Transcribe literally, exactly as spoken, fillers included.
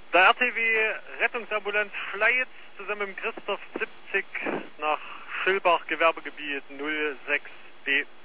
Der R T W Rettungsambulanz Schleiz zusammen mit Christoph siebzig nach Schilbach, Gewerbegebiet null sechs B.